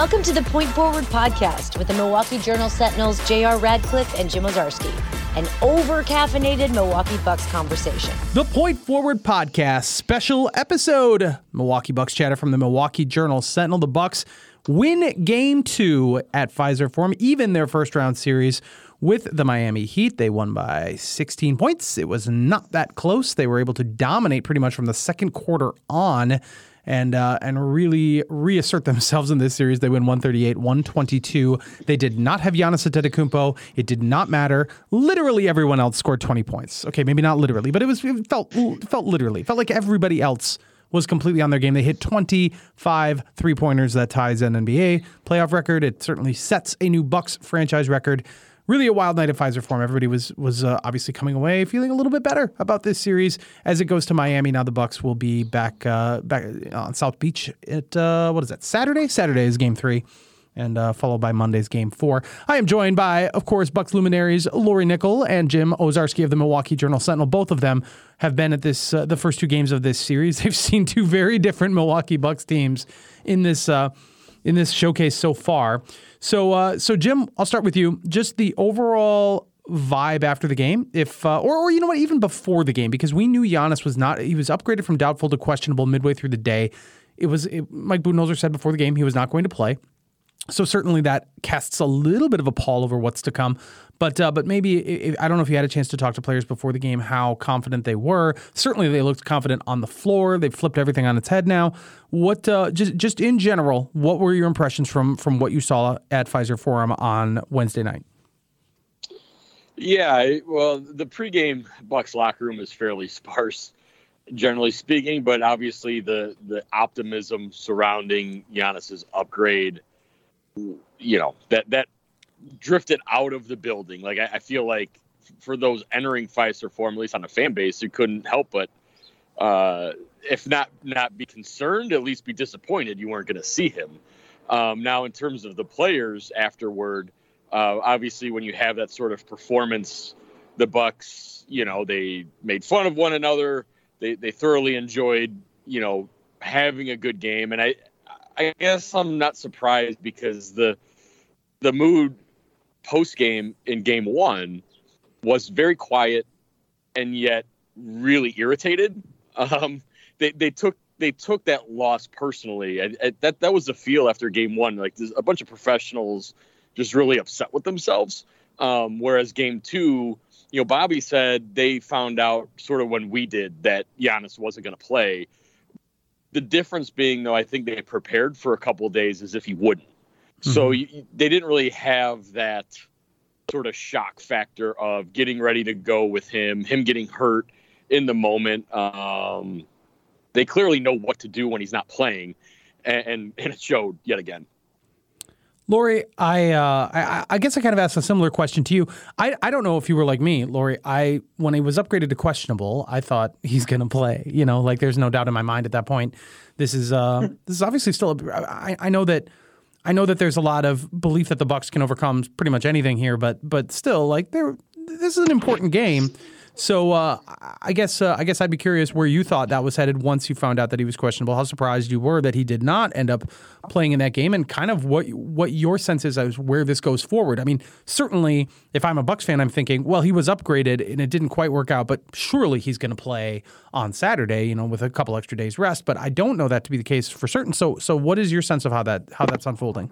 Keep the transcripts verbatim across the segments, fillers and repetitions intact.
Welcome to the Point Forward podcast with the Milwaukee Journal Sentinel's J R Radcliffe and Jim Owczarski, an over-caffeinated Milwaukee Bucks conversation. The Point Forward podcast special episode. Milwaukee Bucks chatter from the Milwaukee Journal Sentinel. The Bucks win game two at Fiserv Forum, even their first round series with the Miami Heat. They won by sixteen points. It was not that close. They were able to dominate pretty much from the second quarter on and uh, and really reassert themselves in this series. They win one thirty-eight one twenty-two. They did not have Giannis Antetokounmpo. It did not matter. Literally everyone else scored twenty points. Okay, maybe not literally, but it was it felt it felt literally. It felt like everybody else was completely on their game. They hit twenty-five three-pointers. That ties an N B A playoff record. It certainly sets a new Bucks franchise record. Really a wild night at Fiserv Forum. Everybody was was uh, obviously coming away feeling a little bit better about this series as it goes to Miami. Now the Bucks will be back uh, back on South Beach at, uh, what is that, Saturday? Saturday is game three, and uh, followed by Monday's game four. I am joined by, of course, Bucks luminaries Lori Nickel and Jim Owczarski of the Milwaukee Journal Sentinel. Both of them have been at this uh, the first two games of this series. They've seen two very different Milwaukee Bucks teams in this uh, in this showcase so far. So, uh, so Jim, I'll start with you. Just the overall vibe after the game, if uh, or, or you know what, even before the game, because we knew Giannis was not. He was upgraded from doubtful to questionable midway through the day. It was it, Mike Budenholzer said before the game he was not going to play. So certainly that casts a little bit of a pall over what's to come. But uh, but maybe, if, I don't know if you had a chance to talk to players before the game, how confident they were. Certainly they looked confident on the floor. They've flipped everything on its head now. What uh, just just in general, what were your impressions from from what you saw at Fiserv Forum on Wednesday night? Yeah, well, the pregame Bucks locker room is fairly sparse, generally speaking. But obviously the the optimism surrounding Giannis's upgrade, you know, that that drifted out of the building. Like I, I feel like for those entering Fiserv Forum, at least on the fan base, you couldn't help but, uh, if not not be concerned, at least be disappointed you weren't going to see him. Um, now, in terms of the players afterward, uh, obviously when you have that sort of performance, the Bucks, you know, they made fun of one another. They they thoroughly enjoyed, you know, having a good game, and I. I guess I'm not surprised because the the mood post game in game one was very quiet and yet really irritated. Um, they they took they took that loss personally. I, I, that that was the feel after game one. Like there's a bunch of professionals just really upset with themselves. Um, whereas game two, you know, Bobby said they found out sort of when we did that Giannis wasn't going to play. The difference being, though, I think they prepared for a couple of days as if he wouldn't. Mm-hmm. So you, they didn't really have that sort of shock factor of getting ready to go with him, him getting hurt in the moment. Um, they clearly know what to do when he's not playing, and, and, and it showed yet again. Lori, I, uh, I I guess I kind of asked a similar question to you. I, I don't know if you were like me, Lori. I when he was upgraded to questionable, I thought he's going to play. You know, like there's no doubt in my mind at that point. This is uh this is obviously still. A, I I know that I know that there's a lot of belief that the Bucks can overcome pretty much anything here, but but still, like there, this is an important game. So uh, I guess uh, I guess I'd be curious where you thought that was headed once you found out that he was questionable. How surprised you were that he did not end up playing in that game, and kind of what what your sense is as where this goes forward. I mean, certainly if I'm a Bucks fan, I'm thinking, well, he was upgraded and it didn't quite work out, but surely he's going to play on Saturday, you know, with a couple extra days rest. But I don't know that to be the case for certain. So so what is your sense of how that how that's unfolding?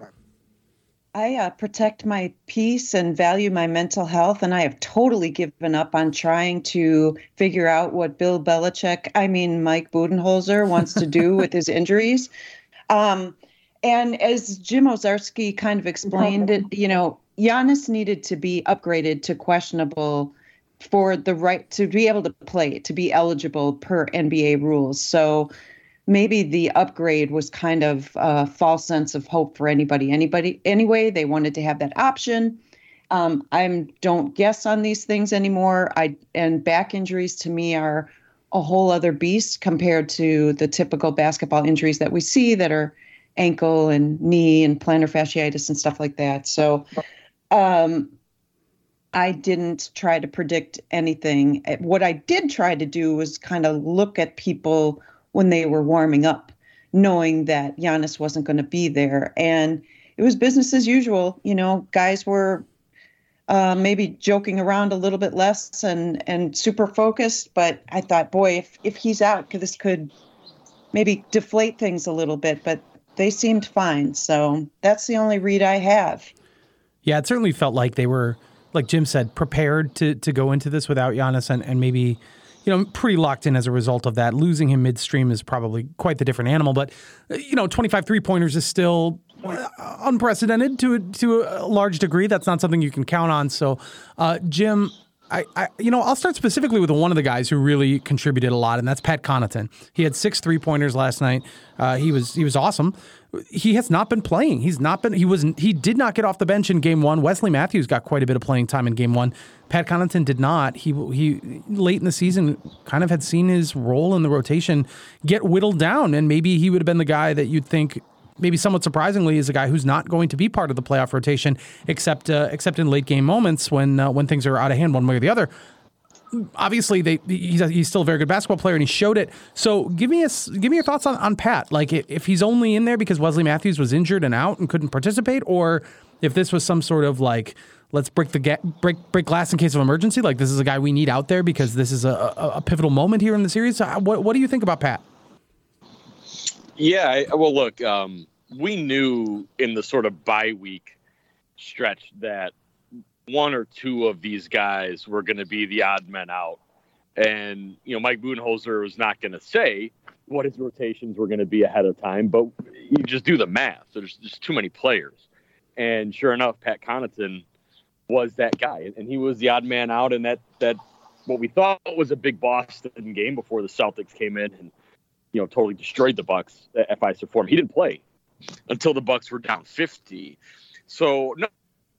I uh, protect my peace and value my mental health, and I have totally given up on trying to figure out what Bill Belichick, I mean Mike Budenholzer, wants to do with his injuries. Um, and as Jim Owczarski kind of explained it, you know, Giannis needed to be upgraded to questionable for the right to be able to play, to be eligible per N B A rules. So maybe the upgrade was kind of a false sense of hope for anybody. Anybody, anyway, they wanted to have that option. Um, I don't guess on these things anymore. I and back injuries to me are a whole other beast compared to the typical basketball injuries that we see that are ankle and knee and plantar fasciitis and stuff like that. So um, I didn't try to predict anything. What I did try to do was kind of look at people when they were warming up, knowing that Giannis wasn't going to be there. And it was business as usual. You know, guys were uh, maybe joking around a little bit less and, and super focused. But I thought, boy, if, if he's out, this could maybe deflate things a little bit. But they seemed fine. So that's the only read I have. Yeah, it certainly felt like they were, like Jim said, prepared to to go into this without Giannis and, and maybe, you know, pretty locked in as a result of that. Losing him midstream is probably quite the different animal. But, you know, twenty-five three-pointers is still unprecedented to a, to a large degree. That's not something you can count on. So, uh, Jim, I, I, you know, I'll start specifically with one of the guys who really contributed a lot, and that's Pat Connaughton. He had six three-pointers last night. Uh, he was he was awesome. He has not been playing. He's not been. He wasn't. He did not get off the bench in game one. Wesley Matthews got quite a bit of playing time in game one. Pat Connaughton did not. He he late in the season kind of had seen his role in the rotation get whittled down, and maybe he would have been the guy that you'd think, maybe somewhat surprisingly, is a guy who's not going to be part of the playoff rotation, except uh, except in late game moments when uh, when things are out of hand one way or the other. Obviously, they he's, he's still a very good basketball player, and he showed it. So give me a, give me your thoughts on, on Pat. Like, if he's only in there because Wesley Matthews was injured and out and couldn't participate, or if this was some sort of like, let's break the ga- break break glass in case of emergency. Like, this is a guy we need out there because this is a, a, a pivotal moment here in the series. So what what do you think about Pat? Yeah, I, well, look, um, we knew in the sort of bye week stretch that one or two of these guys were going to be the odd men out. And, you know, Mike Budenholzer was not going to say what his rotations were going to be ahead of time, but you just do the math. So there's just too many players. And sure enough, Pat Connaughton was that guy. And he was the odd man out in that, that what we thought was a big Boston game before the Celtics came in and, you know, totally destroyed the Bucks at Fiserv Forum. He didn't play until the Bucks were down fifty. So, no.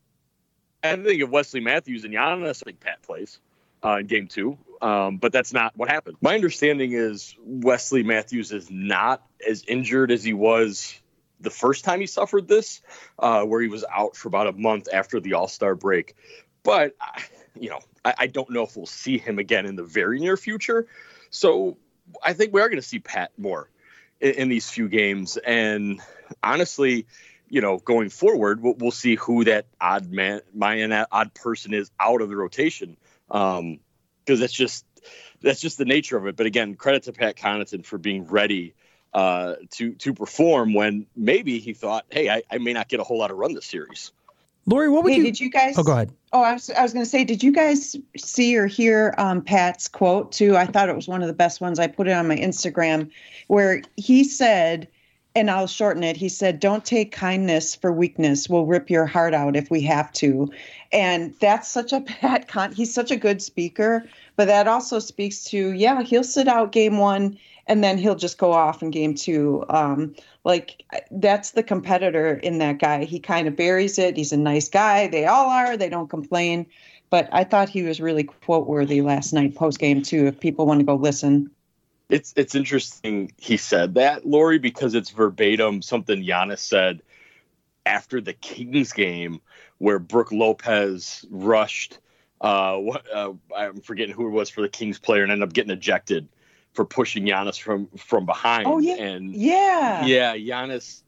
I think of Wesley Matthews and Giannis, I think Pat plays uh, in game two, um, but that's not what happened. My understanding is Wesley Matthews is not as injured as he was the first time he suffered this, uh, where he was out for about a month after the All-Star break. But, you know, I, I don't know if we'll see him again in the very near future. So I think we are going to see Pat more in, in these few games. And honestly, you know, going forward, we'll, we'll see who that odd man, my that odd person is out of the rotation, because um, that's just that's just the nature of it. But again, credit to Pat Connaughton for being ready uh, to to perform when maybe he thought, hey, I, I may not get a whole lot of run this series. Lori, what would hey, you? Did you guys? Oh, go ahead. Oh, I was I was going to say, did you guys see or hear um, Pat's quote too? I thought it was one of the best ones. I put it on my Instagram, where he said, and I'll shorten it. He said, don't take kindness for weakness. We'll rip your heart out if we have to. And that's such a Pat Con. He's such a good speaker. But that also speaks to, yeah, he'll sit out game one and then he'll just go off in game two. Um, like, that's the competitor in that guy. He kind of buries it. He's a nice guy. They all are. They don't complain. But I thought he was really quote worthy last night post game too, if people want to go listen. It's it's interesting he said that, Lori, because it's verbatim something Giannis said after the Kings game where Brook Lopez rushed. Uh, what uh, I'm forgetting who it was for the Kings player and ended up getting ejected for pushing Giannis from from behind. Oh yeah, and yeah, yeah. Giannis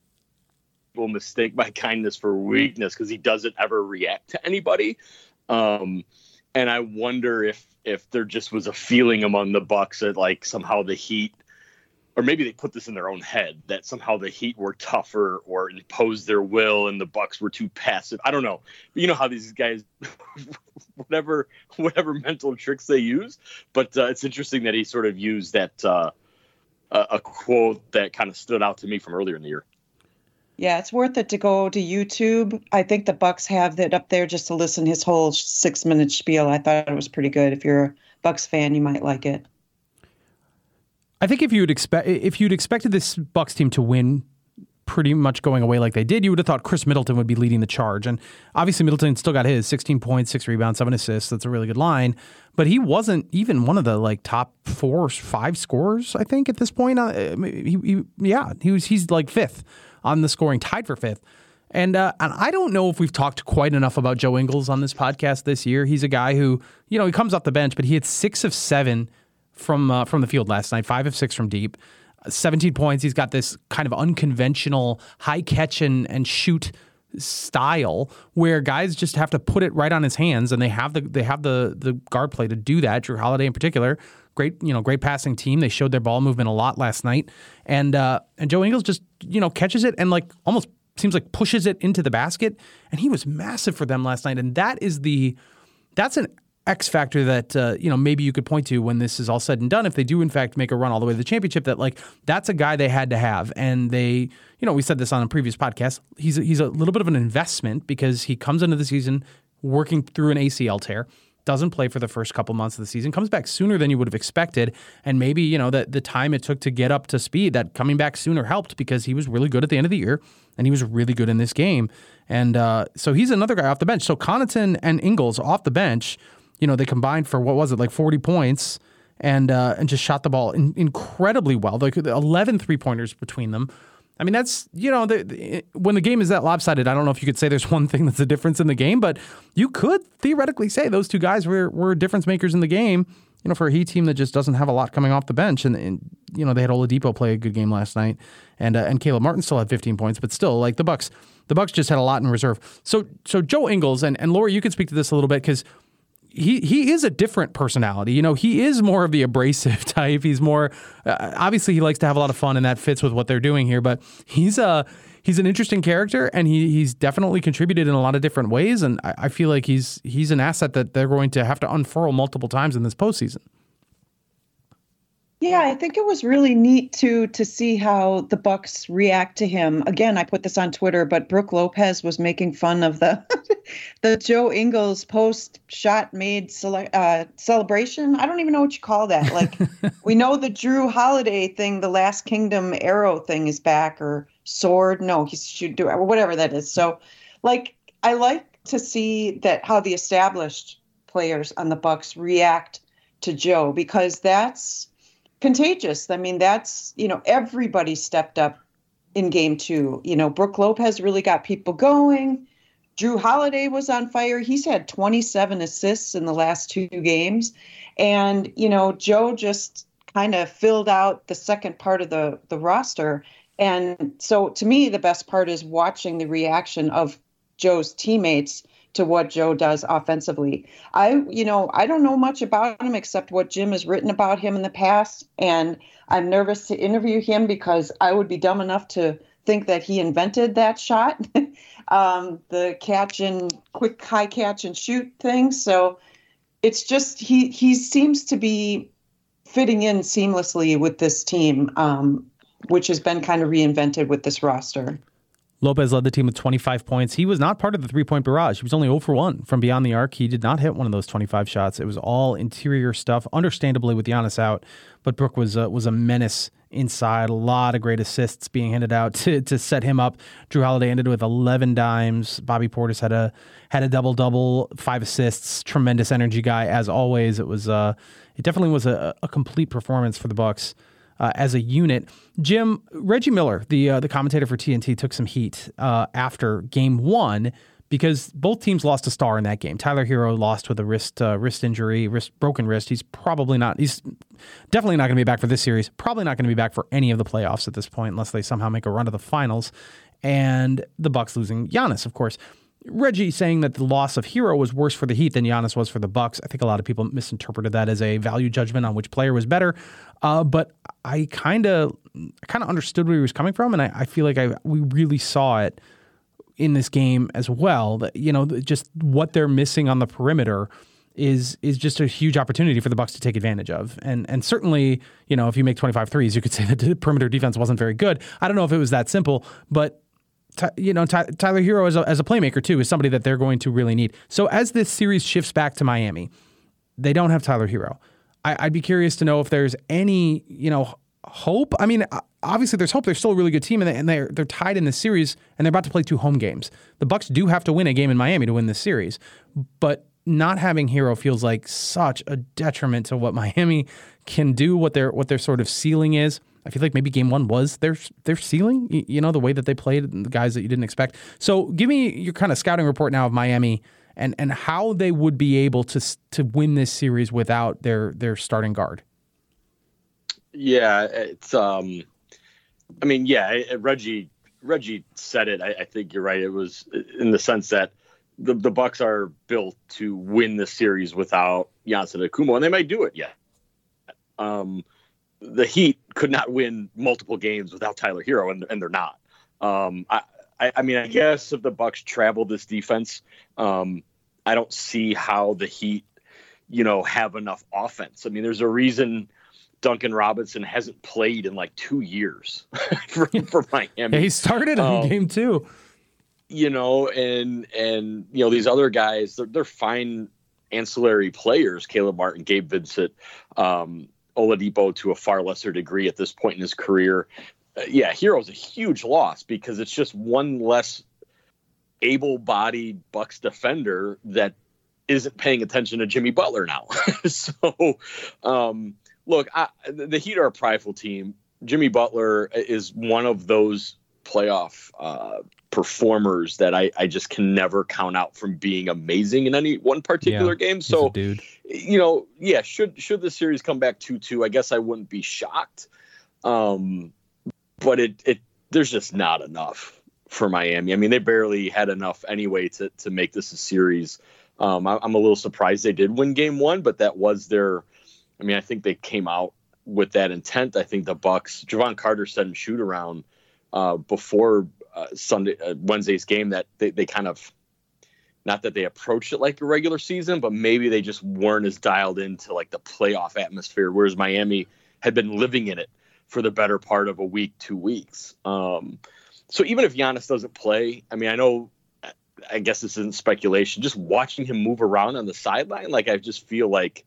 will mistake my kindness for weakness because he doesn't ever react to anybody. Um, and I wonder if. if there just was a feeling among the Bucks that like somehow the Heat, or maybe they put this in their own head, that somehow the Heat were tougher or imposed their will and the Bucks were too passive. I don't know. But you know how these guys, whatever, whatever mental tricks they use. But uh, it's interesting that he sort of used that uh, a, a quote that kind of stood out to me from earlier in the year. Yeah, it's worth it to go to YouTube. I think the Bucks have that up there just to listen his whole six minute spiel. I thought it was pretty good. If you're a Bucks fan, you might like it. I think if you'd expect if you'd expected this Bucks team to win pretty much going away like they did, you would have thought Chris Middleton would be leading the charge. And obviously Middleton still got his sixteen points, six rebounds, seven assists. That's a really good line. But he wasn't even one of the like top four or five scorers, I think, at this point. Uh, he, he, yeah, he was he's like fifth on the scoring, tied for fifth. And uh, and I don't know if we've talked quite enough about Joe Ingles on this podcast this year. He's a guy who, you know, he comes off the bench, but he had six of seven from uh, from the field last night, five of six from deep. seventeen points. He's got this kind of unconventional high catch and, and shoot style where guys just have to put it right on his hands, and they have the they have the the guard play to do that. Drew Holiday in particular, great you know great passing team. They showed their ball movement a lot last night, and uh, and Joe Ingles just you know catches it and like almost seems like pushes it into the basket, and he was massive for them last night. And that is the that's an X factor that uh, you know maybe you could point to when this is all said and done. If they do in fact make a run all the way to the championship, that like that's a guy they had to have, and they you know we said this on a previous podcast. He's a, he's a little bit of an investment because he comes into the season working through an A C L tear, doesn't play for the first couple months of the season, comes back sooner than you would have expected, and maybe you know that the time it took to get up to speed, that coming back sooner helped because he was really good at the end of the year, and he was really good in this game, and uh, so he's another guy off the bench. So Connaughton and Ingles off the bench. You know, they combined for, what was it, like forty points and uh, and just shot the ball in, incredibly well. Like eleven three-pointers between them. I mean, that's, you know, the, the, when the game is that lopsided, I don't know if you could say there's one thing that's a difference in the game, but you could theoretically say those two guys were, were difference makers in the game, you know, for a Heat team that just doesn't have a lot coming off the bench. And, and you know, they had Oladipo play a good game last night, and uh, and Caleb Martin still had fifteen points, but still, like, the Bucks, the Bucks just had a lot in reserve. So, so Joe Ingles, and, and Lori, you could speak to this a little bit, because He he is a different personality. You know, he is more of the abrasive type. He's more, uh, obviously he likes to have a lot of fun, and that fits with what they're doing here, but he's a, he's an interesting character, and he he's definitely contributed in a lot of different ways, and I, I feel like he's he's an asset that they're going to have to unfurl multiple times in this postseason. Yeah, I think it was really neat to to see how the Bucks react to him. Again, I put this on Twitter, but Brooke Lopez was making fun of the the Joe Ingles post shot made cele- uh, celebration. I don't even know what you call that. Like, we know the Drew Holiday thing, the Last Kingdom arrow thing is back, or sword. No, he should do it, or whatever that is. So, like, I like to see that how the established players on the Bucks react to Joe, because that's contagious. I mean, that's, you know, everybody stepped up in game two. You know, Brooke Lopez really got people going. Drew Holiday was on fire. He's had twenty-seven assists in the last two games. And, you know, Joe just kind of filled out the second part of the, the roster. And so to me, the best part is watching the reaction of Joe's teammates to what Joe does offensively. I, you know, I don't know much about him except what Jim has written about him in the past. And I'm nervous to interview him because I would be dumb enough to think that he invented that shot, um, the catch and quick high catch and shoot thing. So it's just, he, he seems to be fitting in seamlessly with this team, um, which has been kind of reinvented with this roster. Lopez led the team with twenty-five points. He was not part of the three-point barrage. He was only zero for one from beyond the arc. He did not hit one of those twenty-five shots. It was all interior stuff, understandably with Giannis out. But Brooke was uh, was a menace inside. A lot of great assists being handed out to to set him up. Drew Holiday ended with eleven dimes. Bobby Portis had a had a double-double, five assists. Tremendous energy guy, as always. It was uh, it definitely was a, a complete performance for the Bucks. Uh, as a unit. Jim, Reggie Miller, the uh, the commentator for T N T, took some heat uh, after game one because both teams lost a star in that game. Tyler Hero lost with a wrist uh, wrist injury, wrist broken wrist. He's probably not, he's definitely not going to be back for this series, probably not going to be back for any of the playoffs at this point unless they somehow make a run to the finals. And the Bucks losing Giannis, of course. Reggie saying that the loss of Hero was worse for the Heat than Giannis was for the Bucks. I think a lot of people misinterpreted that as a value judgment on which player was better. Uh, but I kind of kind of understood where he was coming from, and I, I feel like I we really saw it in this game as well. That, you know, just what they're missing on the perimeter is is just a huge opportunity for the Bucks to take advantage of. And and certainly, you know, if you make twenty-five threes, you could say that the perimeter defense wasn't very good. I don't know if it was that simple, but you know, Tyler Hero as a, as a playmaker, too, is somebody that they're going to really need. So as this series shifts back to Miami, they don't have Tyler Hero. I, I'd be curious to know if there's any, you know, hope. I mean, obviously there's hope. They're still a really good team, and, they, and they're they're tied in this series, and they're about to play two home games. The Bucks do have to win a game in Miami to win this series, but not having Hero feels like such a detriment to what Miami can do, what their what their sort of ceiling is. I feel like maybe game one was their their ceiling, you know, the way that they played, the guys that you didn't expect. So give me your kind of scouting report now of Miami and, and how they would be able to to win this series without their their starting guard. Yeah, it's um, I mean, yeah, Reggie Reggie said it. I, I think you're right. It was in the sense that the the Bucks are built to win the series without Giannis Antetokounmpo, and they might do it. Yeah. Um, the Heat could not win multiple games without Tyler Hero, and, and they're not. Um, I, I, I mean, I guess if the Bucks travel this defense, um, I don't see how the Heat, you know, have enough offense. I mean, there's a reason Duncan Robinson hasn't played in like two years for, for Miami. Yeah, he started in um, game two. You know, and and you know these other guys, they're, they're fine ancillary players. Caleb Martin, Gabe Vincent, um, Oladipo to a far lesser degree at this point in his career. Uh, yeah, Hero's a huge loss because it's just one less able-bodied Bucks defender that isn't paying attention to Jimmy Butler now. so, um, look, I, the Heat are a prideful team. Jimmy Butler is one of those playoff uh, performers that I, I just can never count out from being amazing in any one particular yeah, game. So, dude. you know, yeah, should should the series come back two two, I guess I wouldn't be shocked. Um, but it it there's just not enough for Miami. I mean, they barely had enough anyway to to make this a series. Um, I, I'm a little surprised they did win game one, but that was their. I mean, I think they came out with that intent. I think the Bucks, Javon Carter said in shoot around uh, before uh, Sunday, uh, Wednesday's game that they, they kind of, not that they approached it like a regular season, but maybe they just weren't as dialed into like the playoff atmosphere, whereas Miami had been living in it for the better part of a week, two weeks. Um, so even if Giannis doesn't play, I mean, I know, I guess this isn't speculation, just watching him move around on the sideline, like I just feel like,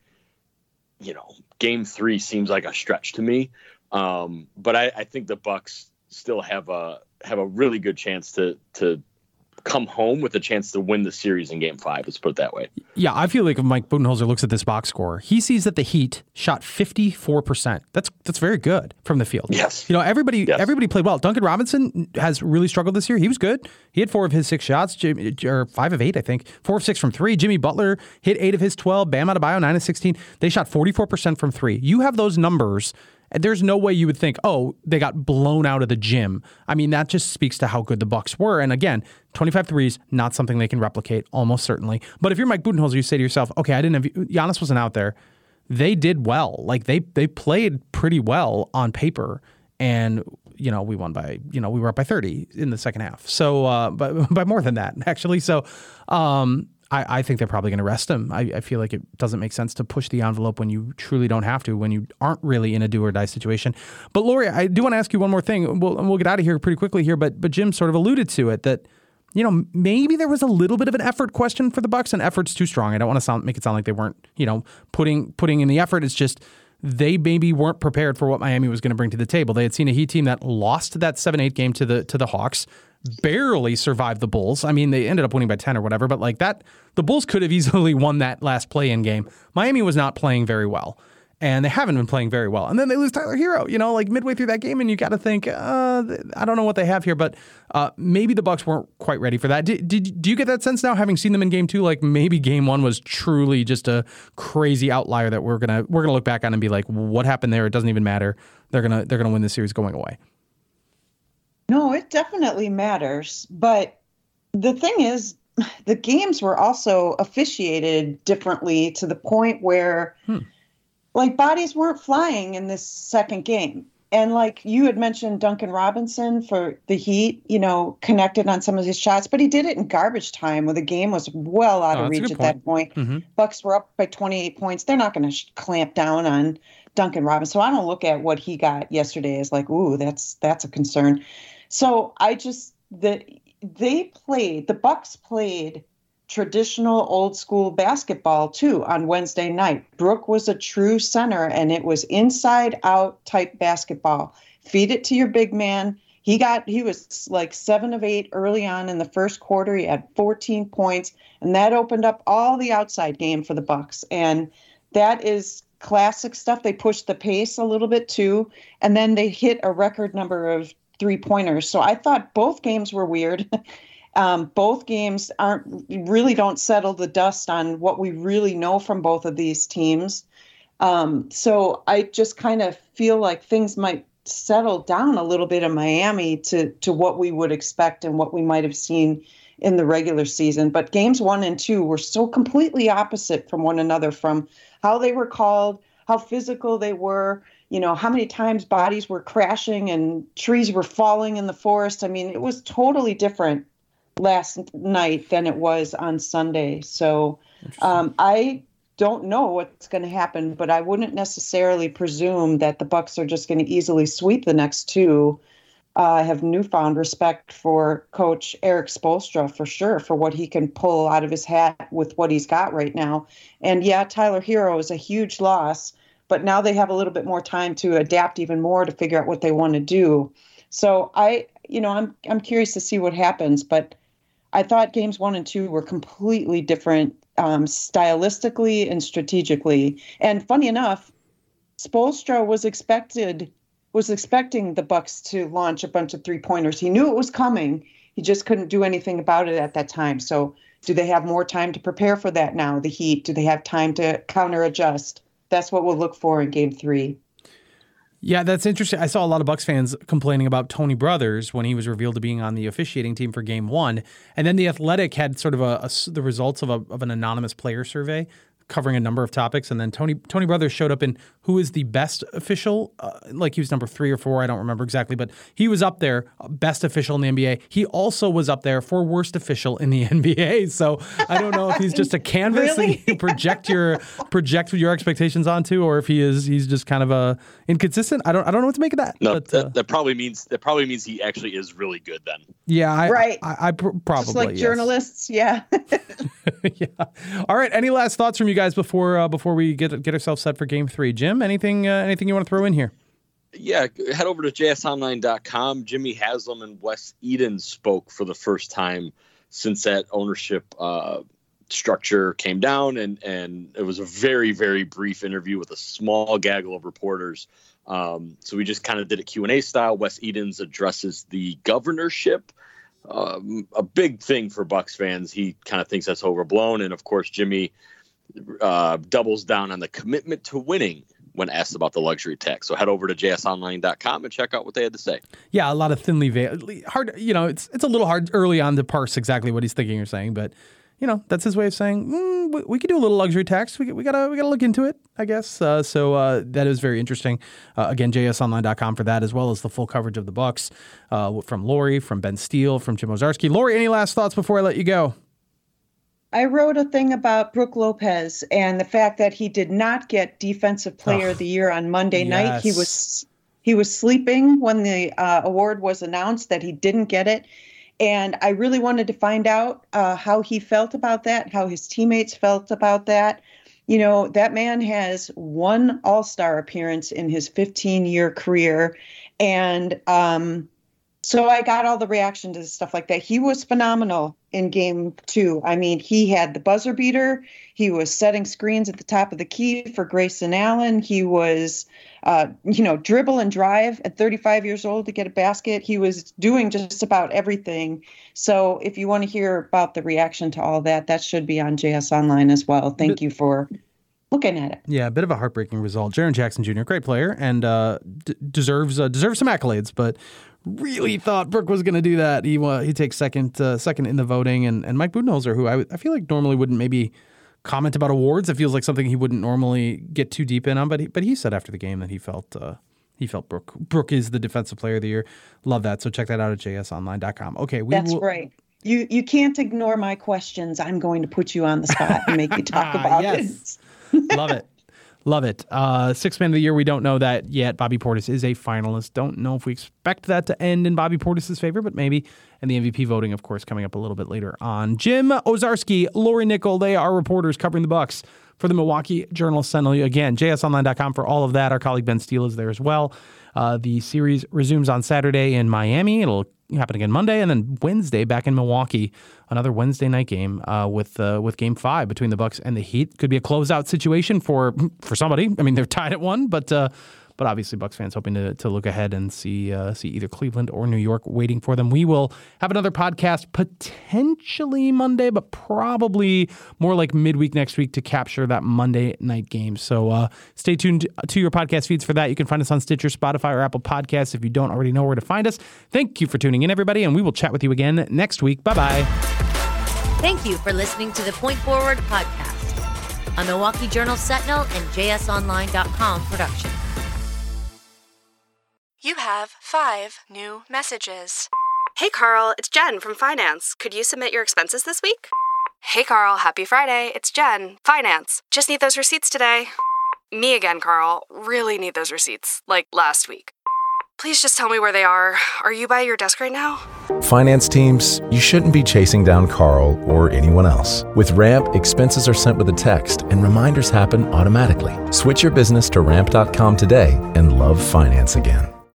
you know, game three seems like a stretch to me. Um, but I, I think the Bucks still have a have a really good chance to to come home with a chance to win the series in game five. Let's put it that way. Yeah, I feel like if Mike Budenholzer looks at this box score, he sees that the Heat shot fifty-four percent. That's that's very good from the field. Yes. You know, everybody yes. everybody played well. Duncan Robinson has really struggled this year. He was good. He had four of his six shots, or five of eight, I think. Four of six from three. Jimmy Butler hit eight of his twelve. Bam Adebayo, nine of sixteen. They shot forty-four percent from three. You have those numbers, and there's no way you would think, oh, they got blown out of the gym. I mean, that just speaks to how good the Bucks were. And again, twenty-five threes, not something they can replicate, almost certainly. But if you're Mike Budenholzer, you say to yourself, okay, I didn't have Giannis wasn't out there. They did well. Like they they played pretty well on paper. And, you know, we won by, you know, we were up by thirty in the second half. So, uh, but by more than that, actually. So, um, I, I think they're probably going to rest him. I, I feel like it doesn't make sense to push the envelope when you truly don't have to, when you aren't really in a do or die situation. But Lori, I do want to ask you one more thing. We'll, we'll get out of here pretty quickly here, but but Jim sort of alluded to it that, you know, maybe there was a little bit of an effort question for the Bucks, and effort's too strong. I don't want to sound make it sound like they weren't, you know, putting putting in the effort. It's just they maybe weren't prepared for what Miami was going to bring to the table. They had seen a Heat team that lost that seven eight game to the to the Hawks, barely survived the Bulls. I mean, they ended up winning by ten or whatever, but like that, the Bulls could have easily won that last play-in game. Miami was not playing very well, and they haven't been playing very well. And then they lose Tyler Hero, you know, like midway through that game, and you got to think, uh, I don't know what they have here, but uh, maybe the Bucks weren't quite ready for that. Did, did do you get that sense now, having seen them in game two? Like maybe game one was truly just a crazy outlier that we're gonna we're gonna look back on and be like, what happened there? It doesn't even matter. They're gonna they're gonna win this series going away. No, it definitely matters. But the thing is, the games were also officiated differently to the point where, hmm. like, bodies weren't flying in this second game. And like you had mentioned, Duncan Robinson for the Heat, you know, connected on some of his shots, but he did it in garbage time when the game was well out oh, of reach at point. that point. Mm-hmm. Bucks were up by twenty-eight points. They're not going to sh- clamp down on Duncan Robinson. So I don't look at what he got yesterday as like, ooh, that's that's a concern. So I just the they played the Bucks played traditional old school basketball too on Wednesday night. Brooke was a true center, and it was inside out type basketball. Feed it to your big man. He got he was like seven of eight early on in the first quarter. He had fourteen points, and that opened up all the outside game for the Bucks. And that is classic stuff. They pushed the pace a little bit too, and then they hit a record number of three pointers. So I thought both games were weird. Um, both games aren't really don't settle the dust on what we really know from both of these teams. Um, so I just kind of feel like things might settled down a little bit in Miami to to what we would expect and what we might have seen in the regular season. But games one and two were so completely opposite from one another, from how they were called, how physical they were, you know, how many times bodies were crashing and trees were falling in the forest. I mean, it was totally different last night than it was on Sunday. So um, I don't know what's going to happen, but I wouldn't necessarily presume that the Bucks are just going to easily sweep the next two. Uh, I have newfound respect for Coach Eric Spoelstra, for sure, for what he can pull out of his hat with what he's got right now. And yeah, Tyler Hero is a huge loss, but now they have a little bit more time to adapt even more to figure out what they want to do. So I, you know, I'm I'm curious to see what happens, but I thought games one and two were completely different um, stylistically and strategically. And funny enough, Spoelstra was expected was expecting the Bucks to launch a bunch of three-pointers. He knew it was coming. He just couldn't do anything about it at that time. So do they have more time to prepare for that now, the Heat? Do they have time to counter-adjust? That's what we'll look for in game three. Yeah, that's interesting. I saw a lot of Bucks fans complaining about Tony Brothers when he was revealed to being on the officiating team for Game One, and then the Athletic had sort of a, a, the results of a, of an anonymous player survey covering a number of topics, and then Tony Tony Brothers showed up in who is the best official. Uh, like he was number three or four, I don't remember exactly, but he was up there, best official in the N B A. He also was up there for worst official in the N B A. So I don't know if he's just a canvas Really? that you project your project your expectations onto, or if he is he's just kind of a inconsistent. I don't I don't know what to make of that. No, but, that, uh, that probably means that probably means he actually is really good then. yeah, I, Right. I, I, I pr- probably Just like yes. journalists, yeah. Yeah. All right. Any last thoughts from you guys before uh, before we get get ourselves set for Game Three? Jim, anything uh, anything you want to throw in here? Yeah, head over to j s online dot com. Jimmy Haslam and Wes Eden spoke for the first time since that ownership uh, structure came down, and and it was a very very brief interview with a small gaggle of reporters. Um, so we just kind of did a Q and A style. Wes Edens addresses the governorship. Um, a big thing for Bucks fans. He kind of thinks that's overblown. And of course, Jimmy uh, doubles down on the commitment to winning when asked about the luxury tax. So head over to j s online dot com and check out what they had to say. Yeah, a lot of thinly veiled. Hard, you know, it's it's a little hard early on to parse exactly what he's thinking or saying, but you know, that's his way of saying mm, we, we could do a little luxury tax. We we gotta we gotta look into it, I guess. Uh, so uh, that is very interesting. Uh, again, j s online dot com for that, as well as the full coverage of the Bucks uh, from Lori, from Ben Steele, from Jim Ozarski. Lori, any last thoughts before I let you go? I wrote a thing about Brook Lopez and the fact that he did not get Defensive Player Oh, of the Year on Monday night. He yes. was he was sleeping when the uh, award was announced, that he didn't get it. And I really wanted to find out uh, how he felt about that, how his teammates felt about that. You know, that man has one All-Star appearance in his fifteen-year career. And um, so I got all the reaction to stuff like that. He was phenomenal in game two. I mean, he had the buzzer beater. He was setting screens at the top of the key for Grayson Allen. He was, uh, you know, dribble and drive at thirty-five years old to get a basket. He was doing just about everything. So if you want to hear about the reaction to all that, that should be on J S Online as well. Thank you for looking at it. Yeah, a bit of a heartbreaking result. Jaren Jackson Junior, great player, and uh, d- deserves uh, deserves some accolades, but really thought Brook was going to do that. He uh, he takes second uh, second in the voting, and, and Mike Budenholzer, who I, w- I feel like normally wouldn't maybe comment about awards. It feels like something he wouldn't normally get too deep in on, but he, but he said after the game that he felt uh, he felt Brook Brook is the Defensive Player of the Year. Love that. So check that out at j s online dot com. Okay, we That's will, right. You you can't ignore my questions. I'm going to put you on the spot and make you talk about Yes. it. Love it. Love it. Uh, Sixth Man of the Year, we don't know that yet. Bobby Portis is a finalist. Don't know if we expect that to end in Bobby Portis' favor, but maybe. And the M V P voting, of course, coming up a little bit later on. Jim Ozarski, Lori Nickel, they are reporters covering the Bucks for the Milwaukee Journal-Sentinel. Again, j s online dot com for all of that. Our colleague Ben Steele is there as well. Uh, the series resumes on Saturday in Miami. It'll happen again Monday, and then Wednesday back in Milwaukee. Another Wednesday night game uh, with uh, with Game Five between the Bucks and the Heat. Could be a closeout situation for for somebody. I mean, they're tied at one, but uh, but obviously Bucs fans hoping to, to look ahead and see uh, see either Cleveland or New York waiting for them. We will have another podcast potentially Monday, but probably more like midweek next week to capture that Monday night game. So uh, stay tuned to your podcast feeds for that. You can find us on Stitcher, Spotify, or Apple Podcasts if you don't already know where to find us. Thank you for tuning in, everybody, and we will chat with you again next week. Bye-bye. Thank you for listening to the Point Forward podcast, a Milwaukee Journal Sentinel and J S Online dot com production. You have five new messages. Hey, Carl, it's Jen from Finance. Could you submit your expenses this week? Hey, Carl, happy Friday. It's Jen, Finance. Just need those receipts today. Me again, Carl. Really need those receipts, like last week. Please just tell me where they are. Are you by your desk right now? Finance teams, you shouldn't be chasing down Carl or anyone else. With Ramp, expenses are sent with a text and reminders happen automatically. Switch your business to ramp dot com today and love finance again.